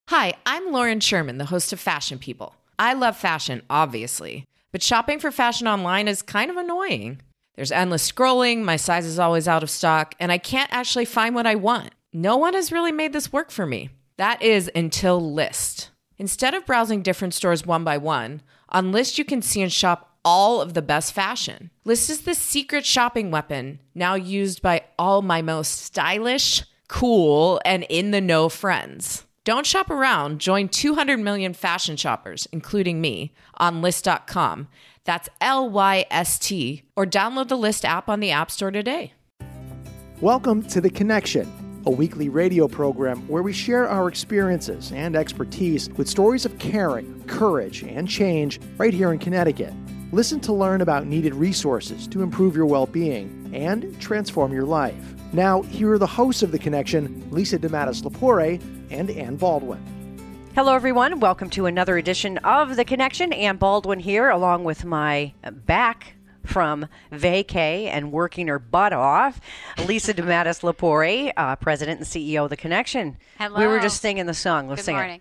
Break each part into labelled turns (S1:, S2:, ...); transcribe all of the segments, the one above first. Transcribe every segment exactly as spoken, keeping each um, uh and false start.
S1: Hi, I'm Lauren Sherman, the host of Fashion People. I love fashion, obviously, but shopping for fashion online is kind of annoying. There's endless scrolling, my size is always out of stock, and I can't actually find what I want. No one has really made this work for me. That is until Lyst. Instead of browsing different stores one by one, on Lyst you can see and shop all of the best fashion. Lyst is the secret shopping weapon, now used by all my most stylish, cool, and in-the-know friends. Don't shop around. Join two hundred million fashion shoppers, including me, on Lyst dot com. That's L Y S T, or download the Lyst app on the App Store today.
S2: Welcome to The Connection, a weekly radio program where we share our experiences and expertise with stories of caring, courage, and change right here in Connecticut. Listen to learn about needed resources to improve your well-being and transform your life. Now, here are the hosts of The Connection, Lisa DeMatteis-Lepore and Ann Baldwin.
S3: Hello, everyone. Welcome to another edition of The Connection. Ann Baldwin here, along with my back from vacay and working her butt off, Lisa DeMatteis-Lepore, uh, President and C E O of The Connection.
S4: Hello.
S3: We were just singing the song. Let's
S4: Good
S3: sing
S4: morning.
S3: it.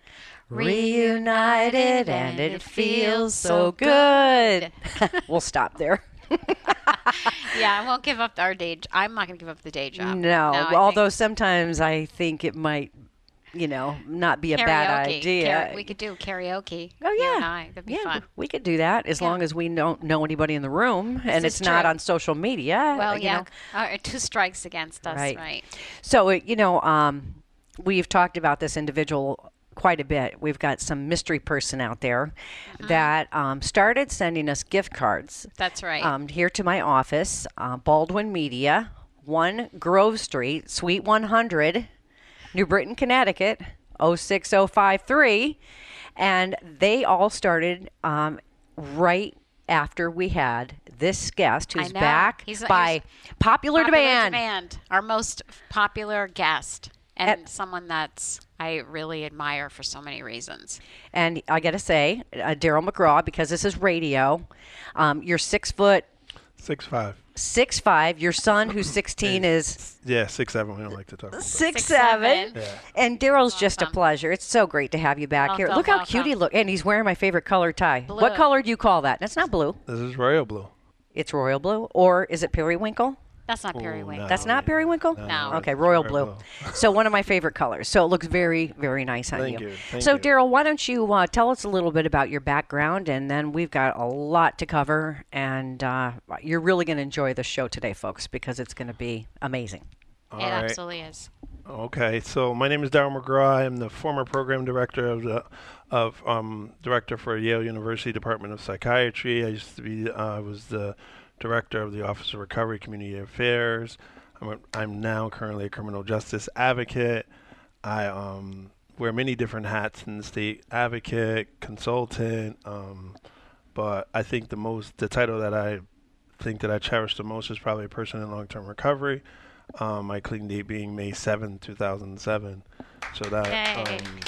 S3: Reunited and it feels so good. We'll stop there.
S4: Yeah, I won't give up our day. J- I'm not going to give up the day job.
S3: No,
S4: I
S3: although
S4: think
S3: sometimes I think it might, you know, not be a bad
S4: karaoke.
S3: idea.
S4: Kara- we could do karaoke.
S3: Oh,
S4: You
S3: yeah.
S4: and I. That'd be
S3: yeah,
S4: fun.
S3: we could do that as
S4: Yeah.
S3: long as we don't know anybody in the room and
S4: This
S3: it's
S4: is
S3: not
S4: true.
S3: on social media.
S4: Well,
S3: you
S4: yeah.
S3: know.
S4: Uh, two strikes against us,
S3: Right.
S4: right?
S3: So, uh, you know, um, we've talked about this individual quite a bit. We've got some mystery person out there that um, started sending us gift cards.
S4: That's right.
S3: Um, here to my office, uh, Baldwin Media, one Grove Street, Suite one hundred, New Britain, Connecticut, oh six oh five three. And they all started um, right after we had this guest
S4: I
S3: who's
S4: know.
S3: back
S4: He's-
S3: by
S4: he's
S3: popular,
S4: Popular
S3: demand.
S4: demand. Our most popular guest. And
S3: At-
S4: someone that's I really admire for so many reasons.
S3: And I got to say, uh, Daryl McGraw, because this is radio, um, you're six foot,
S5: Six five.
S3: six five. Your son, who's sixteen, is
S5: Yeah, six seven. We don't like to talk about that.
S3: six
S4: Six,
S3: seven.
S4: seven.
S5: Yeah.
S3: And Daryl's just a
S4: Welcome.
S3: pleasure. It's so great to have you back here.
S4: Welcome,
S3: Look how
S4: welcome.
S3: cute he looks. And he's wearing my favorite color tie.
S4: Blue.
S3: What color do you call that? That's not blue.
S5: This is royal blue.
S3: It's royal blue. Or is it periwinkle?
S4: That's not
S5: Oh,
S4: periwinkle.
S5: no.
S3: That's not periwinkle?
S4: No.
S3: Okay,
S5: it's
S3: royal blue. So one of my favorite colors. So it looks very, very nice on
S5: Thank
S3: you.
S5: you, thank
S3: so
S5: you.
S3: Daryl, why don't you uh, tell us a little bit about your background, and then we've got a lot to cover, and uh, you're really going to enjoy the show today, folks, because it's going to be amazing.
S5: All
S4: it
S5: right.
S4: absolutely is.
S5: Okay, so my name is Daryl McGraw. I'm the former program director of the of um, director for Yale University Department of Psychiatry. I used to be uh, I was the director of the Office of Recovery Community Affairs. I'm, a, I'm now currently a criminal justice advocate. I um, wear many different hats in the state: advocate, consultant. Um, but I think the most the title that I think that I cherish the most is probably a person in long-term recovery. Um, my clean date being May seventh, two thousand seven. So that
S4: Yay.
S5: um,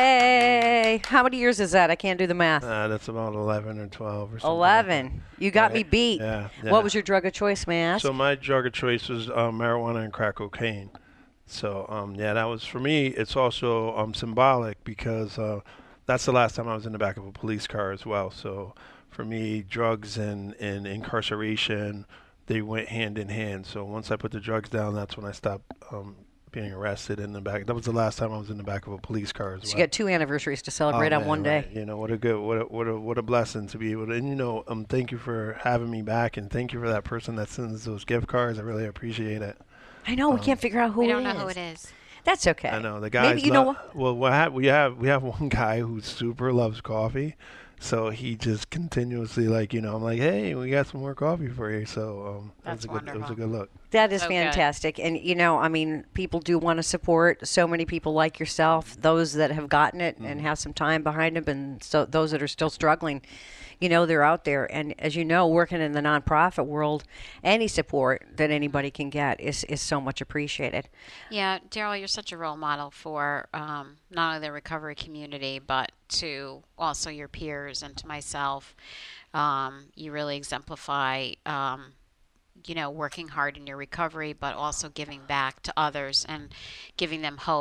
S3: Yay! How many years is that? I can't do the math.
S5: uh, that's about eleven or twelve or something. like
S3: eleven. You got me
S5: Right.
S3: beat.
S5: Yeah, yeah.
S3: What was your drug of choice, may I
S5: that.
S3: ask?
S5: So my drug of choice was um, marijuana and crack cocaine. So um, yeah, that was for me. It's also um, symbolic because uh, that's the last time I was in the back of a police car as well. So for me, drugs and, and incarceration, they went hand in hand. So once I put the drugs down, that's when I stopped um, being arrested in the back. That was the last time I was in the back of a police car as
S3: So
S5: well.
S3: you got two anniversaries to celebrate
S5: Oh,
S3: on
S5: man,
S3: one day.
S5: right. You know, what a good, what a, what a, what a blessing to be able to, and you know, um, thank you for having me back, and thank you for that person that sends those gift cards. I really appreciate it.
S3: I know, we
S5: Um,
S3: can't figure out who
S4: we
S3: it
S4: don't know
S3: is.
S4: who it is.
S3: That's okay.
S5: I know the guys.
S3: Maybe you know
S5: lo-
S3: what?
S5: Well, what hap- we have we have one guy who super loves coffee, so he just continuously like you know I'm like, hey, we got some more coffee for you. So um,
S4: That's
S5: it was a good, it was a
S4: wonderful.
S5: good look.
S3: That is
S4: So good.
S3: fantastic. And, you know, I mean, people do want to support so many people like yourself, those that have gotten it and have some time behind them, and so those that are still struggling. You know, they're out there. And as you know, working in the nonprofit world, any support that anybody can get is, is so much appreciated.
S4: Yeah, Daryl, you're such a role model for um, not only the recovery community, but to also your peers and to myself. Um, you really exemplify, um, you know, working hard in your recovery, but also giving back to others and giving them hope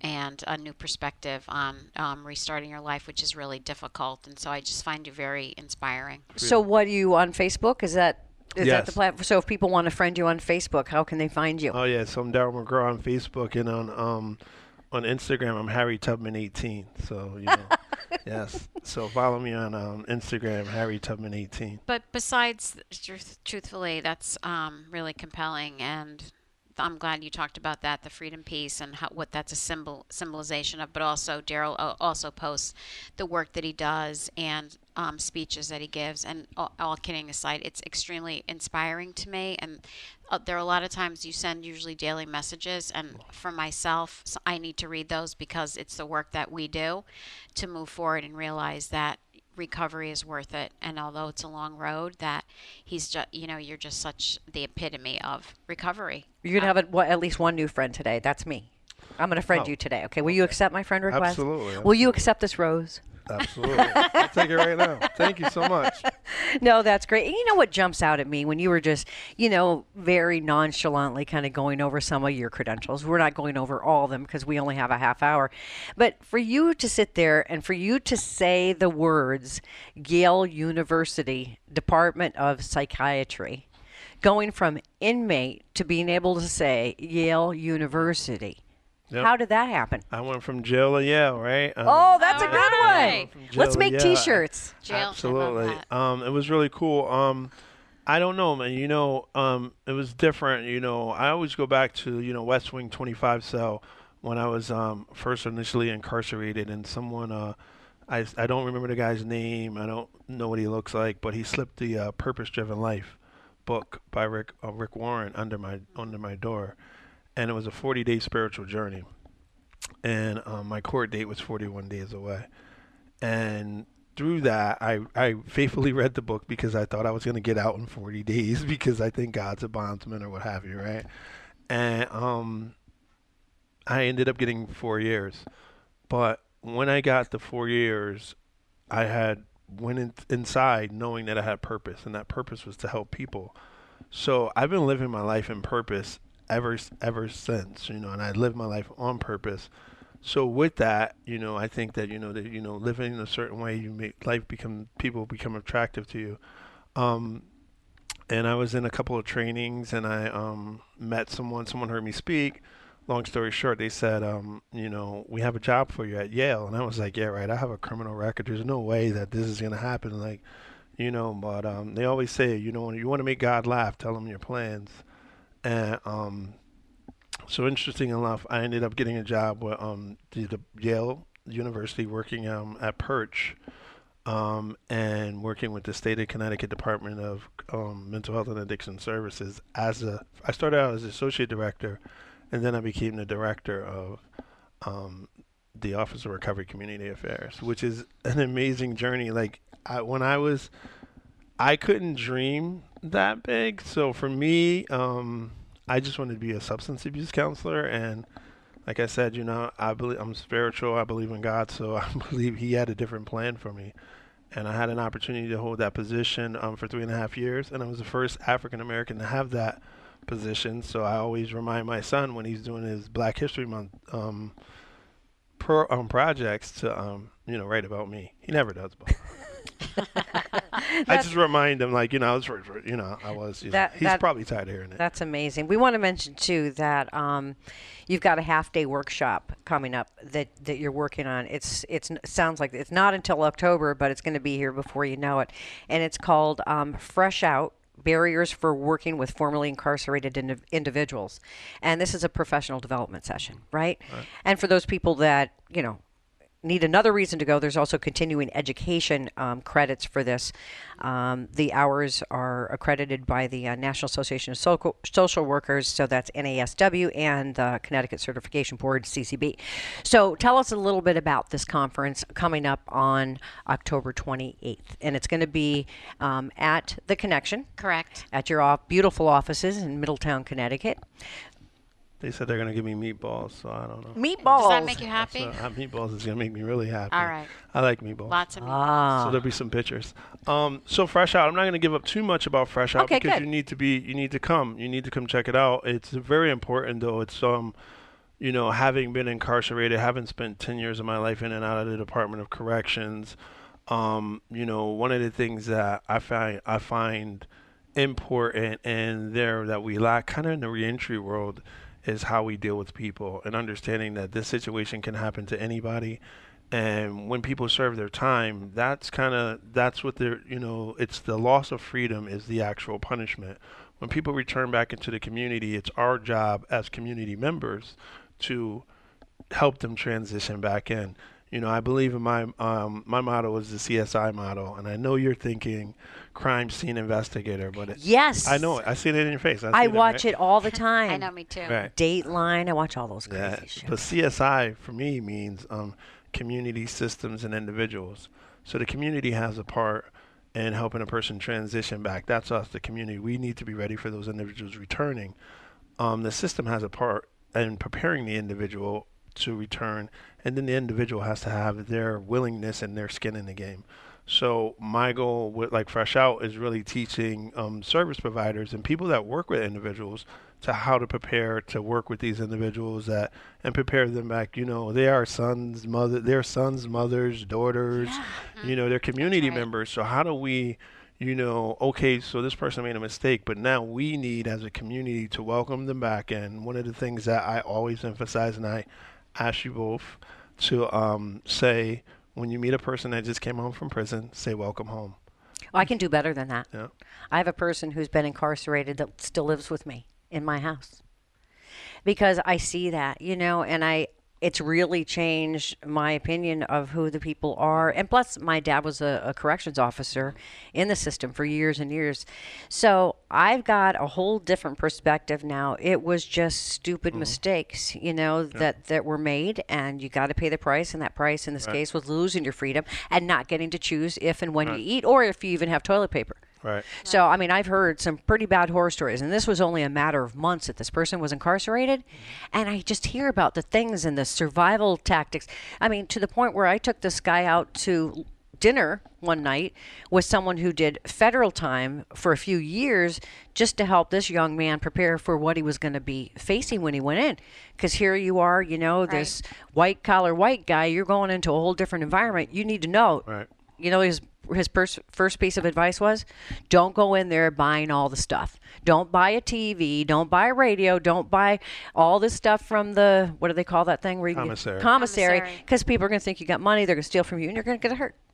S4: and a new perspective on um, restarting your life, which is really difficult. And so I just find you very inspiring.
S3: So what are you on Facebook? Is that is
S5: Yes.
S3: that the platform? So if people want to friend you on Facebook, how can they find you?
S5: Oh yeah, so I'm Daryl McGraw on Facebook, and on um on Instagram I'm Harry Tubman eighteen. So you know, yes. So follow me on um, Instagram, Harry Tubman eighteen.
S4: But besides, truth, truthfully, that's um, really compelling, and I'm glad you talked about that, the freedom piece, and how, what that's a symbol symbolization of. But also, Daryl uh, also posts the work that he does and um, speeches that he gives. And all, all kidding aside, it's extremely inspiring to me. And uh, there are a lot of times you send usually daily messages, and for myself, so I need to read those because it's the work that we do to move forward and realize that recovery is worth it. And although it's a long road, that he's just, you know, you're just such the epitome of recovery.
S3: You're gonna have a, what, at least one new friend today. That's me. I'm gonna friend
S5: Oh.
S3: you today. Okay. Will you accept my friend request?
S5: Absolutely.
S3: Will you accept this rose?
S5: Absolutely. I'll take it right now. Thank you so much.
S3: No, that's great. And you know what jumps out at me when you were just, you know, very nonchalantly kind of going over some of your credentials. We're not going over all of them because we only have a half hour. But for you to sit there and for you to say the words Yale University Department of Psychiatry, going from inmate to being able to say Yale University.
S5: Yep.
S3: How did that happen?
S5: I went from jail to Yale, right? Um,
S3: Oh, that's a
S4: All
S3: good
S4: right.
S3: one.
S5: Jail
S3: Let's
S5: to
S3: make
S5: Yale.
S3: T-shirts.
S4: Jail, I love
S5: Absolutely.
S4: that.
S5: Um, it was really cool. Um, I don't know, man. You know, um, it was different. You know, I always go back to, you know, West Wing twenty-five cell when I was um, first initially incarcerated, and someone, uh, I, I don't remember the guy's name. I don't know what he looks like, but he slipped the uh, Purpose Driven Life book by Rick uh, Rick Warren under my under my door, and it was a forty-day spiritual journey. And um, my court date was forty-one days away. And through that, I, I faithfully read the book because I thought I was going to get out in forty days because I think God's a bondsman or what have you, right? And um, I ended up getting four years. But when I got the four years, I had went in, inside knowing that I had purpose, and that purpose was to help people. So I've been living my life in purpose ever ever since, you know, and I live my life on purpose. So with that, you know, I think that, you know, that, you know, living in a certain way, you make life become, people become attractive to you. Um, and I was in a couple of trainings, and I um, met someone, someone heard me speak. Long story short, they said, um, you know, we have a job for you at Yale. And I was like, yeah, right, I have a criminal record. There's no way that this is going to happen. Like, you know, but um, they always say, you know, when you want to make God laugh, tell him your plans. And um, so interesting enough, I ended up getting a job with um, the, the Yale University, working um, at Perch, um, and working with the state of Connecticut Department of um, Mental Health and Addiction Services. As a, I started out as associate director, and then I became the director of um, the Office of Recovery Community Affairs, which is an amazing journey. Like I, when I was, I couldn't dream that big. So for me, um, I just wanted to be a substance abuse counselor. And like I said, you know, I believe I'm spiritual. I believe in God. So I believe he had a different plan for me. And I had an opportunity to hold that position um, for three and a half years. And I was the first African-American to have that position. So I always remind my son when he's doing his Black History Month um, pro, um, projects to, um, you know, write about me. He never does, but I just remind him, like, you know, I was, you know, I was. You
S3: That-
S5: know, he's
S3: that-
S5: probably tired of hearing it.
S3: That's amazing. We want to mention too that um, you've got a half-day workshop coming up that, that you're working on. It's it's it sounds like it's not until October, but it's going to be here before you know it. And it's called um, Fresh Out: Barriers for Working with Formerly Incarcerated Indiv- Individuals. And this is a professional development session, right?
S5: Right.
S3: And for those people that you know need another reason to go, there's also continuing education um, credits for this. Um, the hours are accredited by the uh, National Association of Social, Social Workers, so that's N A S W, and the Connecticut Certification Board, C C B. So tell us a little bit about this conference coming up on October twenty-eighth. And it's going to be um, at The Connection,
S4: Correct.
S3: at your off- beautiful offices in Middletown, Connecticut.
S5: They said they're going to give me meatballs, so I don't know.
S3: Meatballs.
S4: Does that make you happy?
S5: So, uh, meatballs is going to make me really happy.
S4: All right.
S5: I like meatballs.
S4: Lots of meat.
S3: Ah.
S5: So there'll be some pictures. Um, so Fresh Out, I'm not going to give up too much about Fresh Out
S3: Okay,
S5: because
S3: good.
S5: you need to be, you need to come, you need to come check it out. It's very important though. It's um, you know, having been incarcerated, having spent ten years of my life in and out of the Department of Corrections, um, you know, one of the things that I find I find important and there that we lack kind of in the reentry world is how we deal with people and understanding that this situation can happen to anybody. And when people serve their time, that's kind of, that's what they're, you know, it's the loss of freedom is the actual punishment. When people return back into the community, it's our job as community members to help them transition back in. You know, I believe in my, um, my motto is the C S I model, and I know you're thinking crime scene investigator, but it,
S3: yes,
S5: I know it. I see it in your face. I,
S3: I watch
S5: it, right?
S3: it all the time.
S4: I know, me too.
S5: Right.
S3: Dateline, I watch all those crazy
S5: Yeah,
S3: shows.
S5: but C S I for me means um, community, systems, and individuals. So the community has a part in helping a person transition back. That's us, the community. We need to be ready for those individuals returning. Um, the system has a part in preparing the individual to return, and then the individual has to have their willingness and their skin in the game. So my goal with like Fresh Out is really teaching um, service providers and people that work with individuals to how to prepare to work with these individuals that and prepare them back. You know, they are sons, mother, they're sons, mothers, daughters.
S3: Yeah.
S5: You know, they're community
S4: right.
S5: members. So how do we, you know, okay, so this person made a mistake, but now we need as a community to welcome them back in. One of the things that I always emphasize, and I ask you both to um, say, when you meet a person that just came home from prison, say welcome home.
S3: Well, I can do better than that.
S5: Yeah.
S3: I have a person who's been incarcerated that still lives with me in my house because I see that, you know, and I it's really changed my opinion of who the people are. And plus, my dad was a, a corrections officer in the system for years and years. So I've got a whole different perspective now. It was just stupid mm-hmm. mistakes, you know, yeah. that, that were made, and you got to pay the price. And that price in this right. case was losing your freedom and not getting to choose if and when right. you eat, or if you even have toilet paper.
S5: Right.
S3: So, I mean, I've heard some pretty bad horror stories, and this was only a matter of months that this person was incarcerated. Mm-hmm. And I just hear about the things and the survival tactics. I mean, to the point where I took this guy out to dinner one night with someone who did federal time for a few years just to help this young man prepare for what he was going to be facing when he went in. Because here you are, you know, right. this white-collar white guy, you're going into a whole different environment. You need to know,
S5: right.
S3: you know, his his pers- first piece of advice was, don't go in there buying all the stuff. Don't buy a T V. Don't buy a radio. Don't buy all this stuff from the, what do they call that thing? Where you
S5: Commissary.
S3: Get, commissary. Because people are going to think you got money. They're going to steal from you, and you're going to get hurt.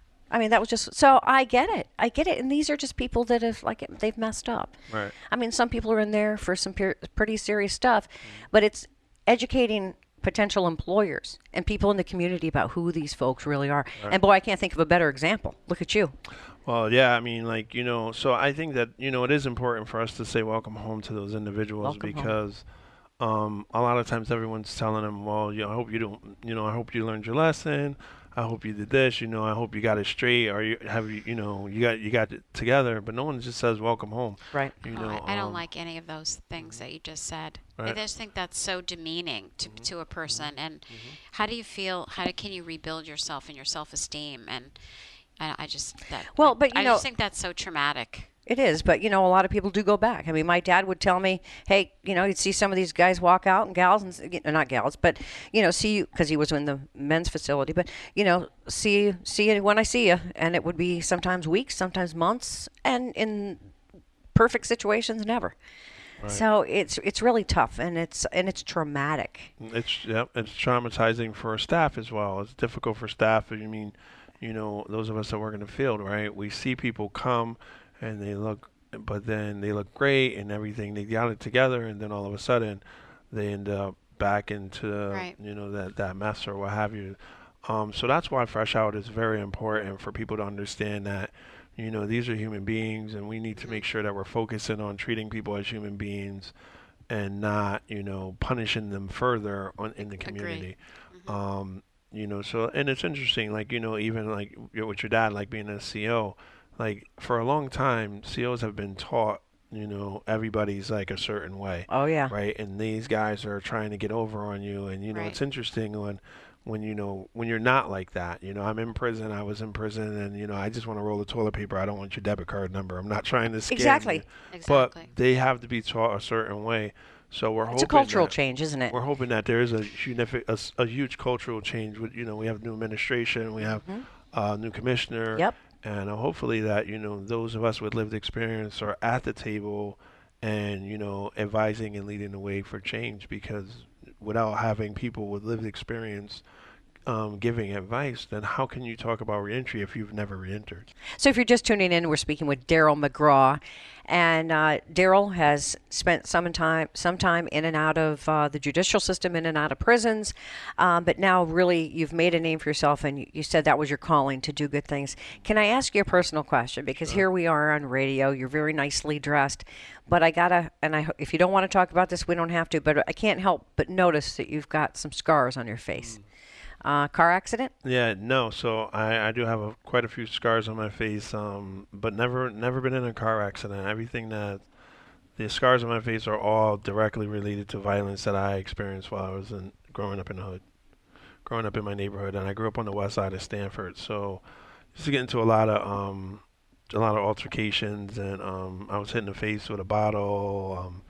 S3: I mean, that was just, so I get it. I get it. And these are just people that have, like, they've messed up.
S5: Right.
S3: I mean, some people are in there for some per- pretty serious stuff, mm-hmm. but it's educating potential employers and people in the community about who these folks really are. Right. And boy, I can't think of a better example. Look at you.
S5: Well, yeah, I mean, like, you know, so I think that, you know, it is important for us to say welcome home to those individuals welcome because um, a lot of times everyone's telling them, well, you know, I hope you don't, you know, I hope you learned your lesson. I hope you did this, you know, I hope you got it straight, or you have you, you know, you got you got it together, but no one just says welcome home.
S3: Right.
S5: You
S4: oh,
S5: know,
S4: I, I don't
S5: um,
S4: like any of those things that you just said.
S5: Right.
S4: I just think that's so demeaning to
S5: mm-hmm.
S4: to a person. And
S5: mm-hmm.
S4: how do you feel? How do, can you rebuild yourself and your self-esteem? And I, I just that.
S3: Well, but you
S4: I
S3: know,
S4: just think that's so traumatic.
S3: It is, but, you know, a lot of people do go back. I mean, my dad would tell me, hey, you know, you'd see some of these guys walk out and gals, and not gals, but, you know, see you, because he was in the men's facility, but, you know, see, see you when I see you. And it would be sometimes weeks, sometimes months, and in perfect situations, never. Right. So it's it's really tough, and it's and it's traumatic.
S5: It's yeah, it's traumatizing for staff as well. It's difficult for staff. I mean, you know, those of us that work in the field, right? We see people come and they look, but then they look great and everything. They got it together, and then all of a sudden, they end up back into
S4: right.
S5: you know that that mess or what have you. Um, so that's why Fresh Out is very important for people to understand that, you know, these are human beings, and we need to make sure that we're focusing on treating people as human beings, and not, you know, punishing them further on in the community.
S4: Mm-hmm.
S5: Um, you know, so and it's interesting, like, you know, even like with your dad, like being a C O. Like, for a long time, C Os have been taught, you know, everybody's like a certain way.
S3: Oh, yeah.
S5: Right? And these guys are trying to get over on you. And, you know,
S4: right.
S5: it's interesting when, when, you know, when you're not like that. You know, I'm in prison. I was in prison. And, you know, I just want to roll the toilet paper. I don't want your debit card number. I'm not trying to scam
S3: exactly.
S5: you.
S4: Exactly.
S5: But they have to be taught a certain way. So we're
S3: It's
S5: hoping
S3: a cultural
S5: that,
S3: change, isn't it?
S5: we're hoping that there is a, unifi- a, s- a huge cultural change. With you know, we have new administration, we have
S3: Mhm.
S5: uh, new commissioner,
S3: Yep.
S5: and uh, hopefully that you know those of us with lived experience are at the table, and you know advising and leading the way for change. Because without having people with lived experience um, giving advice, then how can you talk about reentry if you've never reentered?
S3: So if you're just tuning in, we're speaking with Daryl McGraw, and uh, Daryl has spent some time, some time in and out of uh, the judicial system, in and out of prisons, um, but now really you've made a name for yourself, and you, you said that was your calling to do good things. Can I ask you a personal question? Because here we are on radio, you're very nicely dressed, but I gotta, and I, if you don't want to talk about this, we don't have to, but I can't help but notice that you've got some scars on your face. Uh, car accident?
S5: Yeah, no. So I, I do have a, quite a few scars on my face, um, but never never been in a car accident. Everything that the scars on my face are all directly related to violence that I experienced while I was in, growing up in the hood, growing up in my neighborhood, and I grew up on the west side of Stanford. So used to get into a lot of um, a lot of altercations, and um, I was hit in the face with a bottle. Um,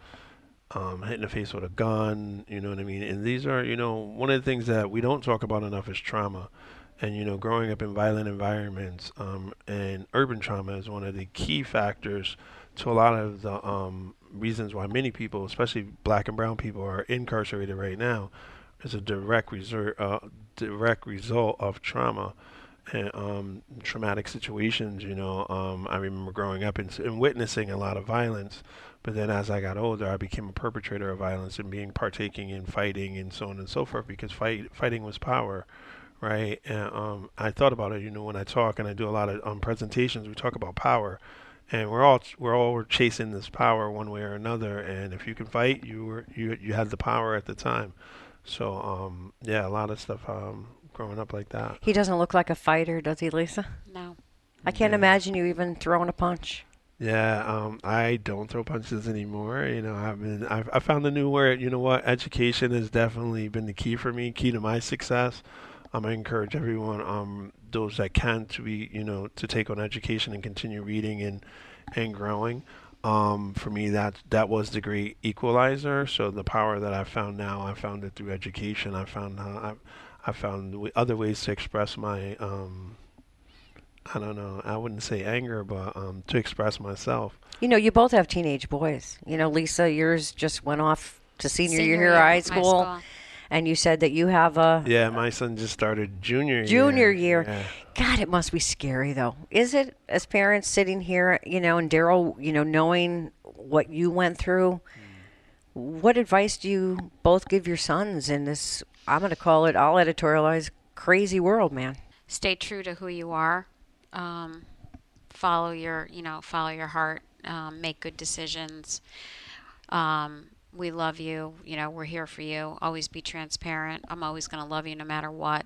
S5: um, hit in the face with a gun, you know what I mean? And these are, you know, one of the things that we don't talk about enough is trauma. And, you know, growing up in violent environments um, and urban trauma is one of the key factors to a lot of the um, reasons why many people, especially black and brown people, are incarcerated right now. Is a direct result, uh, direct result of trauma and um, traumatic situations. You know, um, I remember growing up and, and witnessing a lot of violence. But then as I got older, I became a perpetrator of violence and being partaking in fighting and so on and so forth because fight, fighting was power, right? And um, I thought about it, you know, when I talk and I do a lot of um, presentations, we talk about power. And we're all we're all chasing this power one way or another. And if you can fight, you were you you had the power at the time. So um, yeah, a lot of stuff um, growing up like that.
S3: He doesn't look like a fighter, does he, Lisa?
S4: No.
S3: I can't
S5: Yeah.
S3: imagine you even throwing a punch.
S5: Yeah, um, I don't throw punches anymore. You know, I've been, I've, I found a new word. You know what? Education has definitely been the key for me, key to my success. Um, I encourage everyone, um, those that can, to be, you know, to take on education and continue reading and, and growing. Um, for me, that that was the great equalizer. So the power that I found now, I found it through education. I found how I, I found w- other ways to express my um, I don't know. I wouldn't say anger, but um, to express myself.
S3: You know, you both have teenage boys. You know, Lisa, yours just went off to senior,
S4: Senior
S3: year
S4: year
S3: of high
S4: high
S3: school,
S4: school.
S3: and you said that you have a
S5: Yeah, my son just started junior
S3: junior
S5: year.
S3: year.
S5: Yeah.
S3: God, it must be scary, though. Is it, as parents sitting here, you know, and Daryl, you know, knowing what you went through? What advice do you both give your sons in this, I'm going to call it, I'll editorialize, crazy world, man?
S4: Stay true to who you are. Um, follow your, you know, follow your heart. Um, make good decisions. Um, we love you. You know, we're here for you. Always be transparent. I'm always going to love you no matter what.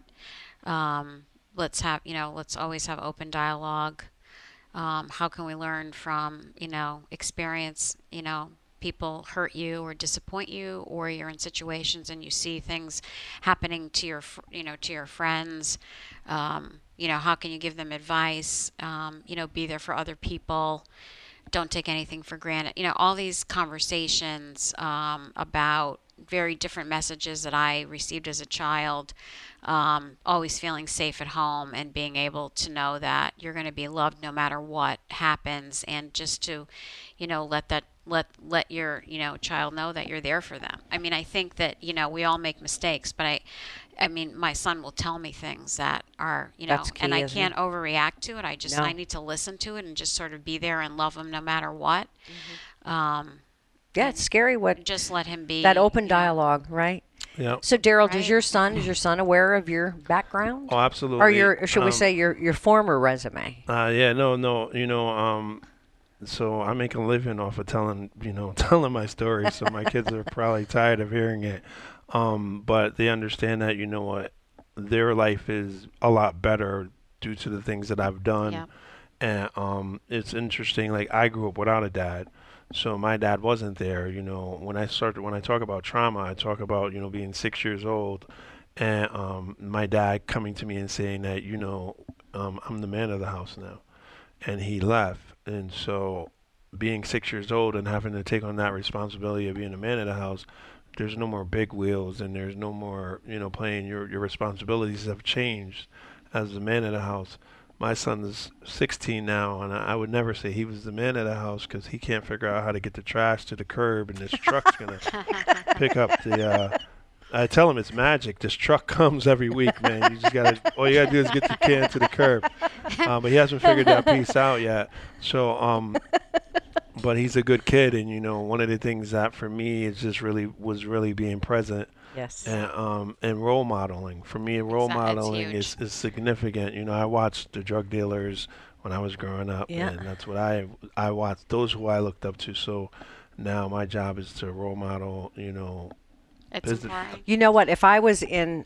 S4: Um, let's have, you know, let's always have open dialogue. Um, how can we learn from, you know, experience, you know, people hurt you or disappoint you, or you're in situations and you see things happening to your, fr- you know, to your friends. Um, you know, how can you give them advice? Um, you know, be there for other people. Don't take anything for granted. You know, all these conversations um, about very different messages that I received as a child. Um, always feeling safe at home and being able to know that you're going to be loved no matter what happens, and just to, you know, let that let let your, you know, child know that you're there for them. I mean, I think that, you know, we all make mistakes, but I I mean, my son will tell me things that are, you know,
S3: That's key,
S4: and I
S3: isn't
S4: can't
S3: it?
S4: overreact to it. I just
S3: No.
S4: I need to listen to it and just sort of be there and love him no matter what. Um,
S3: Yeah, it's scary what
S4: just let him be.
S3: that open
S4: you know.
S3: dialogue, right?
S5: Yeah.
S3: So, Daryl, does
S4: Right.
S3: your son, is your son aware of your background?
S5: Oh, absolutely.
S3: Or your, or should we
S5: Um,
S3: say your, your former resume?
S5: Uh, yeah, no, no. You know, um, so I make a living off of telling, you know, telling my story. So my kids are probably tired of hearing it. Um, but they understand that, you know what, their life is a lot better due to the things that I've done.
S4: Yeah.
S5: And um, it's interesting. Like, I grew up without a dad, so my dad wasn't there. You know, when I start when I talk about trauma, I talk about, you know, being six years old, and um, my dad coming to me and saying that, you know, um, I'm the man of the house now, and he left. And so being six years old and having to take on that responsibility of being a man of the house, there's no more big wheels and there's no more, you know, playing. Your your responsibilities have changed as the man of the house. My son is sixteen now, and I, I would never say he was the man of the house because he can't figure out how to get the trash to the curb, and this truck's going to pick up the... Uh, I tell him it's magic. This truck comes every week, man. You just gotta. All you gotta do is get the can to the curb. Um, but he hasn't figured that piece out yet. So, um, but he's a good kid, and you know, one of the things that for me is just really was really being present.
S3: Yes.
S5: And um, and role modeling. For me, role
S4: Exactly.
S5: modeling is, is significant. You know, I watched the drug dealers when I was growing up,
S3: Yeah.
S5: and that's what I I watched. Those who I looked up to. So now my job is to role model. You know.
S4: It's
S5: Business.
S4: important.
S3: You know what? If I was in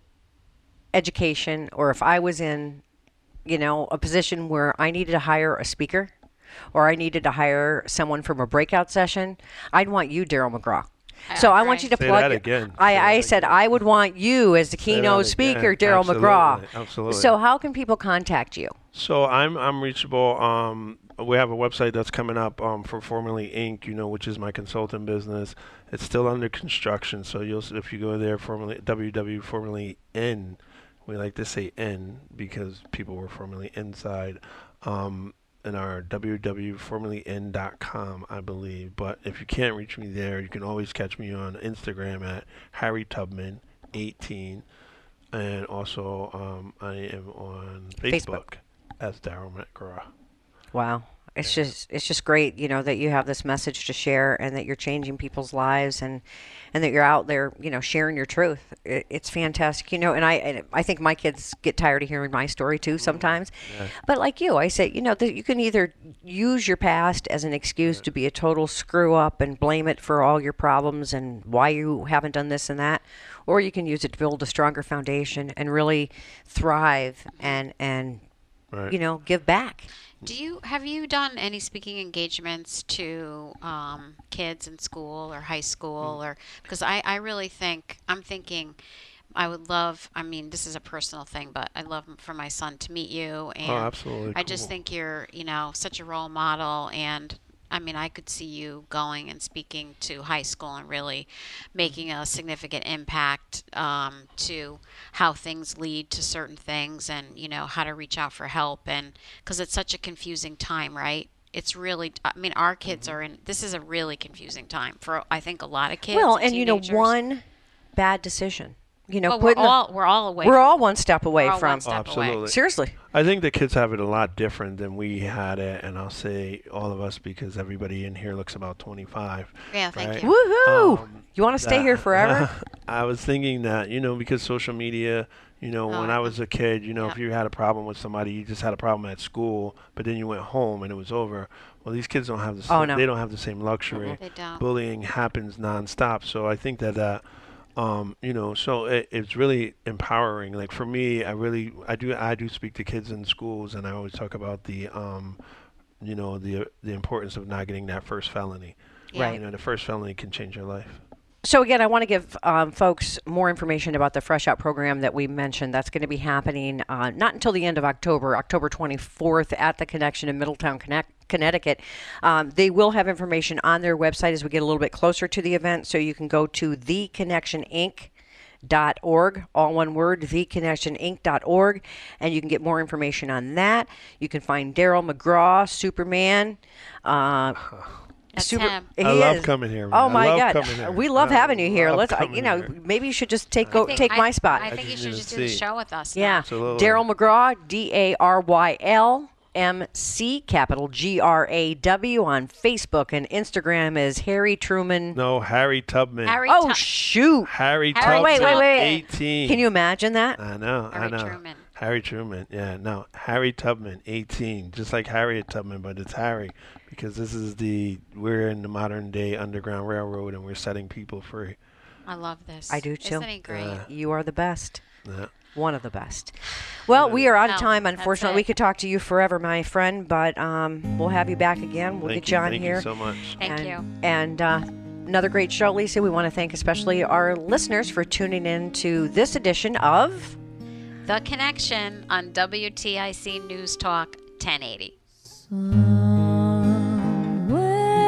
S3: education, or if I was in, you know, a position where I needed to hire a speaker, or I needed to hire someone from a breakout session, I'd want you, Daryl McGraw. So I want you to
S5: Say
S3: plug.
S5: that again.
S3: I,
S5: Say
S3: I
S5: that
S3: said
S5: again.
S3: I would want you as the
S5: Say that
S3: keynote
S5: again.
S3: speaker, Daryl
S5: Absolutely.
S3: McGraw.
S5: Absolutely.
S3: So how can people contact you?
S5: So I'm I'm reachable. Um, we have a website that's coming up um, for Formerly Incorporated, you know, which is my consulting business. It's still under construction. So you'll s- if you go there, formerly w w w dot formerly in, we like to say N because people were formerly inside. Um, in our w w w dot formerly in dot com, I believe. But if you can't reach me there, you can always catch me on Instagram at Harry Tubman eighteen, and also um, I am on Facebook,
S3: Facebook.
S5: as Daryl McGraw.
S3: Wow. It's just it's just great, you know, that you have this message to share, and that you're changing people's lives, and and that you're out there, you know, sharing your truth. It, it's fantastic, you know. And I and I think my kids get tired of hearing my story too sometimes.
S5: Yeah.
S3: But like you, I say, you know, that you can either use your past as an excuse to be a total screw up and blame it for all your problems and why you haven't done this and that, or you can use it to build a stronger foundation and really thrive and and
S5: Right.
S3: you know, give back.
S4: Do you have you done any speaking engagements to um, kids in school or high school, or because I, I really think I'm thinking I would love. I mean, this is a personal thing, but I'd love for my son to meet you, and
S5: Oh, absolutely.
S4: I just
S5: Cool.
S4: think you're you know such a role model, and I mean I could see you going and speaking to high school and really making a significant impact um, to how things lead to certain things, and you know how to reach out for help, and because it's such a confusing time, right? It's really, I mean, our kids are in, this is a really confusing time for, I think, a lot of kids.
S3: Well, and you know,
S4: teenagers.
S3: one bad decision, you know,
S4: Well, we're
S3: putting the-
S4: all, we're all away.
S3: we're
S4: from-
S3: all one step away
S4: we're all
S3: from.
S4: one step away.
S5: Absolutely.
S3: Seriously.
S5: I think the kids have it a lot different than we had it, and I'll say all of us because everybody in here looks about twenty-five.
S4: Yeah, thank
S5: right?
S4: you.
S3: Woohoo!
S5: Um,
S3: you want to stay
S5: that-
S3: here forever?
S5: I was thinking that, you know, because social media, you know,
S4: Oh,
S5: when
S4: I
S5: I was a kid, you know,
S4: yeah.
S5: if you had a problem with somebody, you just had a problem at school, but then you went home and it was over. Well, these kids don't have the
S3: Oh,
S5: same,
S3: no.
S5: they don't have the same luxury.
S4: They don't.
S5: Bullying happens nonstop. So I think that that um, you know, so it, it's really empowering. Like for me, I really, I do, I do speak to kids in schools, and I always talk about the, um, you know, the the importance of not getting that first felony.
S4: Yeah.
S5: You know, the first felony can change your life.
S3: So again, I want to give um, folks more information about the Fresh Out program that we mentioned. That's going to be happening uh, not until the end of October, October twenty-fourth at the Connection in Middletown, Connect- Connecticut. Um, they will have information on their website as we get a little bit closer to the event, so you can go to the connection inc dot org, all one word, the connection inc dot org, and you can get more information on that. You can find Daryl McGraw, Superman. Uh,
S4: That's him.
S3: He
S5: I love
S3: is.
S5: coming here, man.
S3: Oh
S5: I
S3: my
S5: love
S3: God,
S5: coming here.
S3: we love
S5: I
S3: having you here.
S5: love
S3: Let's, uh,
S5: coming
S3: you know,
S5: here.
S3: maybe you should just take go
S4: I think-
S3: take
S4: I-
S3: my spot.
S4: I
S5: I
S4: think you
S5: just
S4: should
S5: need
S4: just
S5: to
S4: do the
S5: see.
S4: show with us.
S3: Yeah,
S4: now.
S5: Absolutely.
S3: Daryl McGraw, D A R Y L M C, capital G R A W, on Facebook, and Instagram is Harry Truman.
S5: No, Harry Tubman.
S4: Harry
S3: Oh
S4: Tu-
S3: shoot!
S5: Harry
S4: Harry
S5: Tubman.
S3: wait, wait, wait.
S5: eighteen.
S3: Can you imagine that?
S5: I know, I
S4: Harry
S5: know.
S4: Truman.
S5: Harry Truman. Yeah, no. Harry Tubman, eighteen. Just like Harriet Tubman, but it's Harry. Because this is the, we're in the modern day Underground Railroad and we're setting people free.
S4: I love this.
S3: I do too.
S4: Isn't he great?
S5: Yeah.
S3: You are the best.
S5: Yeah.
S3: One of the best. Well, we are out of
S4: No,
S3: time.
S4: that's
S3: Unfortunately,
S4: it.
S3: we could talk to you forever, my friend, but um, we'll have you back again. We'll
S5: Thank
S3: get
S5: you,
S3: you on
S5: thank
S3: here.
S5: you so much.
S4: Thank
S3: and,
S4: you.
S3: And uh, another great show, Lisa. We want to thank especially our listeners for tuning in to this edition of
S4: The Connection on W T I C News Talk ten eighty.
S6: Somewhere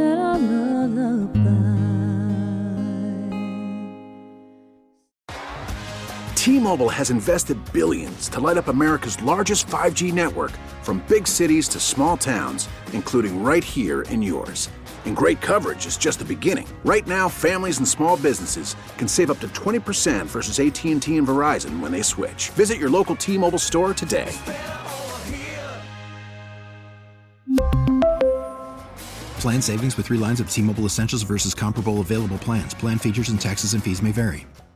S6: little lullaby.
S7: T-Mobile has invested billions to light up America's largest five G network, from big cities to small towns, including right here in yours. And great coverage is just the beginning. Right now, families and small businesses can save up to twenty percent versus A T and T and Verizon when they switch. Visit your local T-Mobile store today.
S8: Plan savings with three lines of T-Mobile Essentials versus comparable available plans. Plan features and taxes and fees may vary.